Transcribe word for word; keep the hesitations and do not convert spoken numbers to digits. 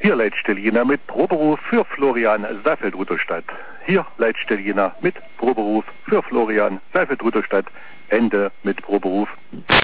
Hier Leitstelle mit Proberuf für Florian Seifeld-Rudolstadt. Hier Leitstelle mit Proberuf für Florian Seifeld-Rudolstadt. Ende mit Proberuf.